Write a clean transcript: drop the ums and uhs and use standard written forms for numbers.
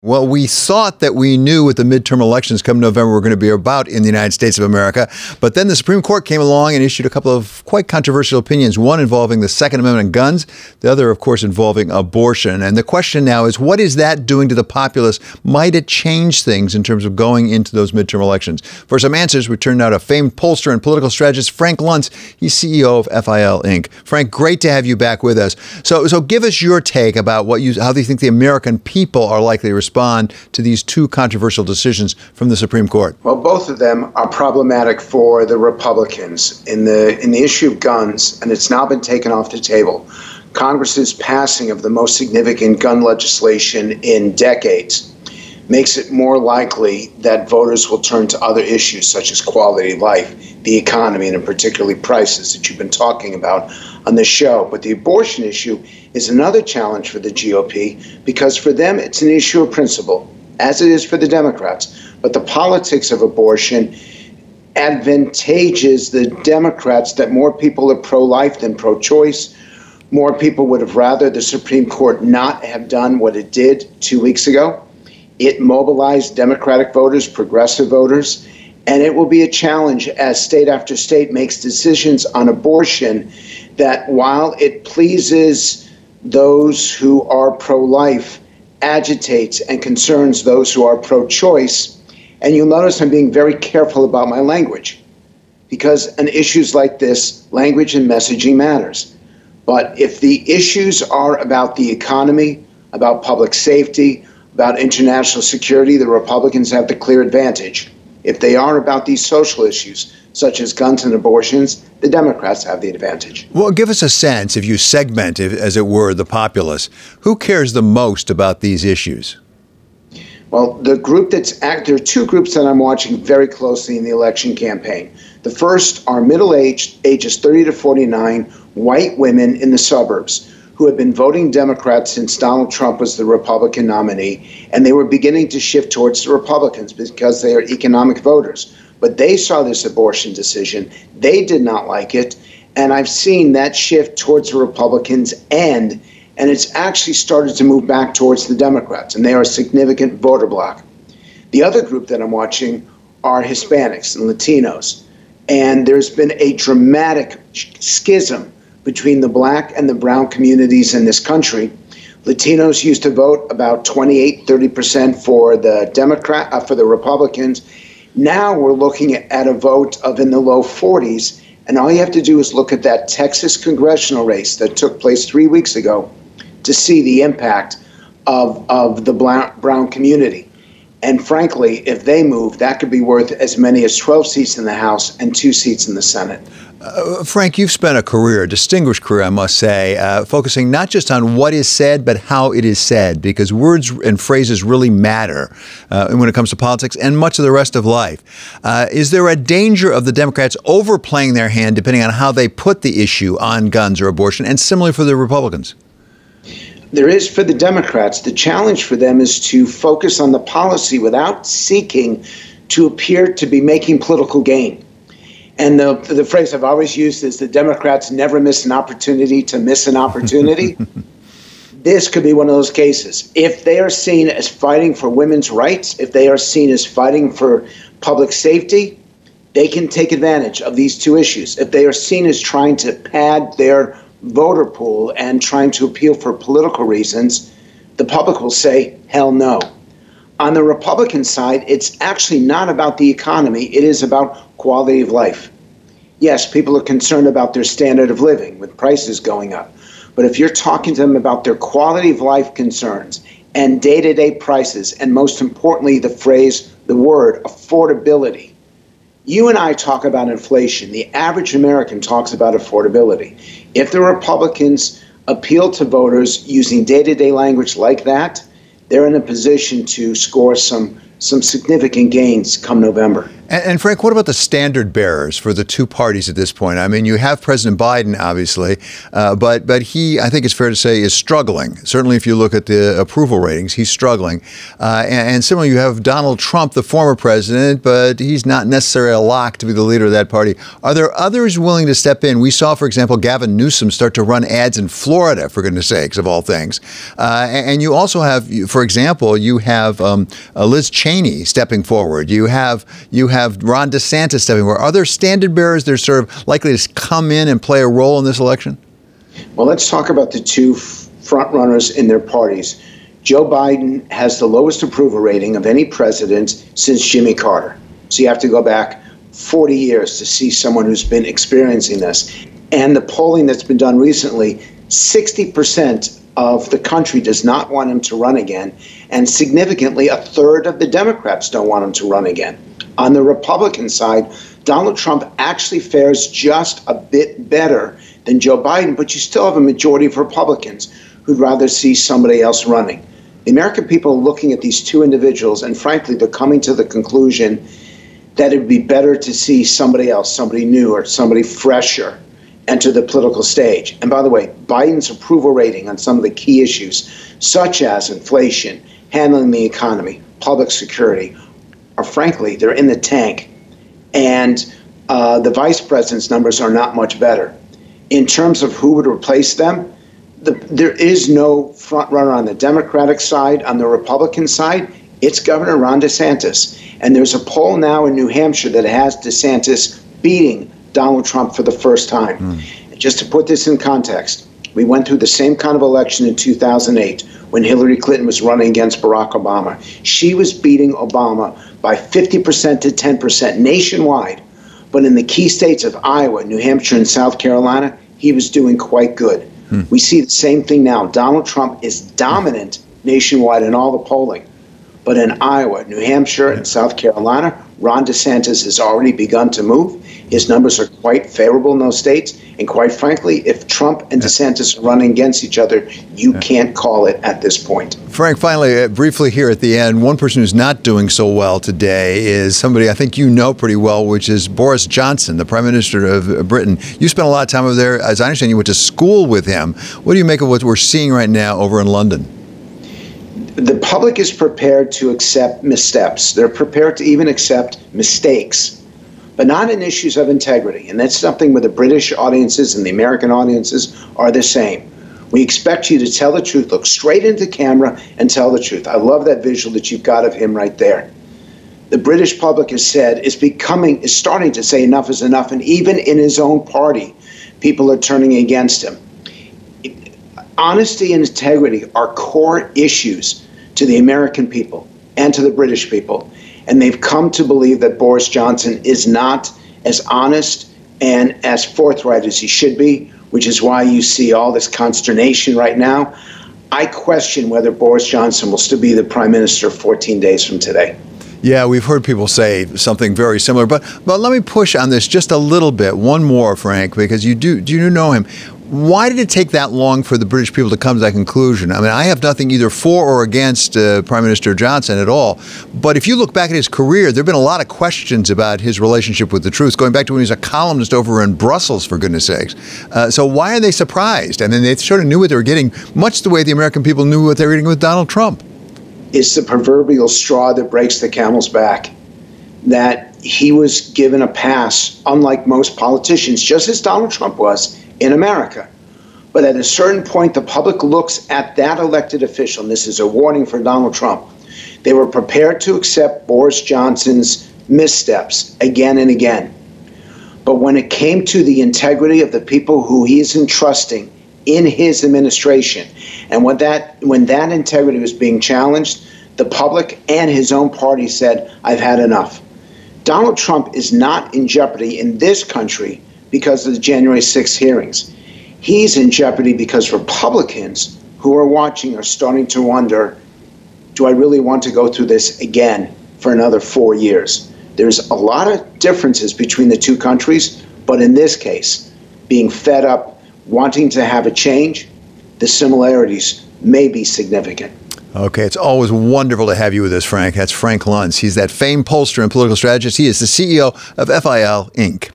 Well, we thought that we knew what the midterm elections come November were going to be about in the United States of America. But then the Supreme Court came along and issued a couple of quite controversial opinions, one involving the Second Amendment and guns, the other, of course, involving abortion. And the question now is, what is that doing to the populace? Might it change things in terms of going into those midterm elections? For some answers, we turn now to famed pollster and political strategist Frank Luntz. He's CEO of FIL Inc. Frank, great to have you back with us. So give us your take about how do you think the American people are likely to respond to these two controversial decisions from the Supreme Court? Well, both of them are problematic for the Republicans. In the issue of guns, and it's now been taken off the table, Congress's passing of the most significant gun legislation in decades makes it more likely that voters will turn to other issues such as quality of life, the economy, and particularly prices that you've been talking about on this show. But the abortion issue is another challenge for the GOP because for them it's an issue of principle, as it is for the Democrats. But the politics of abortion advantages the Democrats that more people are pro-life than pro-choice. More people would have rather the Supreme Court not have done what it did 2 weeks ago. It mobilized Democratic voters, progressive voters, and it will be a challenge as state after state makes decisions on abortion that while it pleases those who are pro-life, agitates and concerns those who are pro-choice. And you'll notice I'm being very careful about my language because on issues like this, language and messaging matters. But if the issues are about the economy, about public safety, about international security, the Republicans have the clear advantage. If they are about these social issues, such as guns and abortions, the Democrats have the advantage. Well, give us a sense, if you segment, as it were, the populace, who cares the most about these issues? Well, there are two groups that I'm watching very closely in the election campaign. The first are middle-aged, ages 30 to 49, white women in the suburbs who have been voting Democrat since Donald Trump was the Republican nominee, and they were beginning to shift towards the Republicans because they are economic voters. But they saw this abortion decision. They did not like it. And I've seen that shift towards the Republicans end, and it's actually started to move back towards the Democrats, and they are a significant voter bloc. The other group that I'm watching are Hispanics and Latinos. And there's been a dramatic schism between the black and the brown communities in this country. Latinos used to vote about 28-30% for the Republicans. Now we're looking at a vote of in the low 40s, and all you have to do is look at that Texas congressional race that took place 3 weeks ago to see the impact of the brown community. And frankly, if they move, that could be worth as many as 12 seats in the House and 2 seats in the Senate. Frank, you've spent a distinguished career, I must say, focusing not just on what is said, but how it is said, because words and phrases really matter when it comes to politics and much of the rest of life. Is there a danger of the Democrats overplaying their hand depending on how they put the issue on guns or abortion, and similarly for the Republicans? There is for the Democrats. The challenge for them is to focus on the policy without seeking to appear to be making political gain. And the phrase I've always used is the Democrats never miss an opportunity to miss an opportunity. This could be one of those cases. If they are seen as fighting for women's rights, if they are seen as fighting for public safety, they can take advantage of these two issues. If they are seen as trying to pad their voter pool and trying to appeal for political reasons, the public will say, hell no. On the Republican side, it's actually not about the economy. It is about quality of life. Yes, people are concerned about their standard of living with prices going up. But if you're talking to them about their quality of life concerns and day-to-day prices, and most importantly, the word affordability, you and I talk about inflation. The average American talks about affordability. If the Republicans appeal to voters using day-to-day language like that, they're in a position to score some some significant gains come November. And Frank, what about the standard bearers for the two parties at this point? I mean, you have President Biden, obviously, but he, I think it's fair to say, is struggling. Certainly, if you look at the approval ratings, he's struggling. And similarly, you have Donald Trump, the former president, but he's not necessarily a lock to be the leader of that party. Are there others willing to step in? We saw, for example, Gavin Newsom start to run ads in Florida, for goodness sakes, of all things. And you also have, for example, you have Liz Cheney stepping forward. You have Ron DeSantis stepping forward. Are there standard bearers that are sort of likely to come in and play a role in this election? Well, let's talk about the two front runners in their parties. Joe Biden has the lowest approval rating of any president since Jimmy Carter. So you have to go back 40 years to see someone who's been experiencing this. And the polling that's been done recently, 60% of the country does not want him to run again. And significantly, a third of the Democrats don't want him to run again. On the Republican side, Donald Trump actually fares just a bit better than Joe Biden, but you still have a majority of Republicans who'd rather see somebody else running. The American people are looking at these two individuals, and frankly, they're coming to the conclusion that it would be better to see somebody else, somebody new or somebody fresher enter the political stage. And by the way, Biden's approval rating on some of the key issues, such as inflation, handling the economy, public security, are frankly, they're in the tank. And the vice president's numbers are not much better. In terms of who would replace them, there is no front runner on the Democratic side. On the Republican side, it's Governor Ron DeSantis. And there's a poll now in New Hampshire that has DeSantis beating Donald Trump for the first time. Just to put this in context, we went through the same kind of election in 2008 when Hillary Clinton was running against Barack Obama. She was beating Obama by 50% to 10% nationwide. But in the key states of Iowa, New Hampshire, and South Carolina, he was doing quite good. We see the same thing now. Donald Trump is dominant nationwide in all the polling. But in Iowa, New Hampshire, and South Carolina, Ron DeSantis has already begun to move. His numbers are quite favorable in those states. And quite frankly, if Trump and DeSantis are running against each other, you can't call it at this point. Frank, finally, briefly here at the end, one person who's not doing so well today is somebody I think you know pretty well, which is Boris Johnson, the Prime Minister of Britain. You spent a lot of time over there. As I understand, you went to school with him. What do you make of what we're seeing right now over in London? The public is prepared to accept missteps. They're prepared to even accept mistakes, but not in issues of integrity. And that's something where the British audiences and the American audiences are the same. We expect you to tell the truth, look straight into camera and tell the truth. I love that visual that you've got of him right there. The British public has said is starting to say enough is enough. And even in his own party, people are turning against him. Honesty and integrity are core issues to the American people and to the British people. And they've come to believe that Boris Johnson is not as honest and as forthright as he should be, which is why you see all this consternation right now. I question whether Boris Johnson will still be the prime minister 14 days from today. Yeah, we've heard people say something very similar, but let me push on this just a little bit. One more, Frank, because you do know him. Why did it take that long for the British people to come to that conclusion? I mean, I have nothing either for or against Prime Minister Johnson at all. But if you look back at his career, there have been a lot of questions about his relationship with the truth, going back to when he was a columnist over in Brussels, for goodness sakes. So why are they surprised? I mean, they sort of knew what they were getting, much the way the American people knew what they were getting with Donald Trump. It's the proverbial straw that breaks the camel's back, that he was given a pass, unlike most politicians, just as Donald Trump was in America. But at a certain point, the public looks at that elected official, and this is a warning for Donald Trump. They were prepared to accept Boris Johnson's missteps again and again. But when it came to the integrity of the people who he is entrusting in his administration, and when that integrity was being challenged, the public and his own party said, I've had enough. Donald Trump is not in jeopardy in this country because of the January 6th hearings. He's in jeopardy because Republicans who are watching are starting to wonder, do I really want to go through this again for another 4 years? There's a lot of differences between the two countries, but in this case, being fed up, wanting to have a change, the similarities may be significant. Okay, it's always wonderful to have you with us, Frank. That's Frank Luntz. He's that famed pollster and political strategist. He is the CEO of FIL Inc.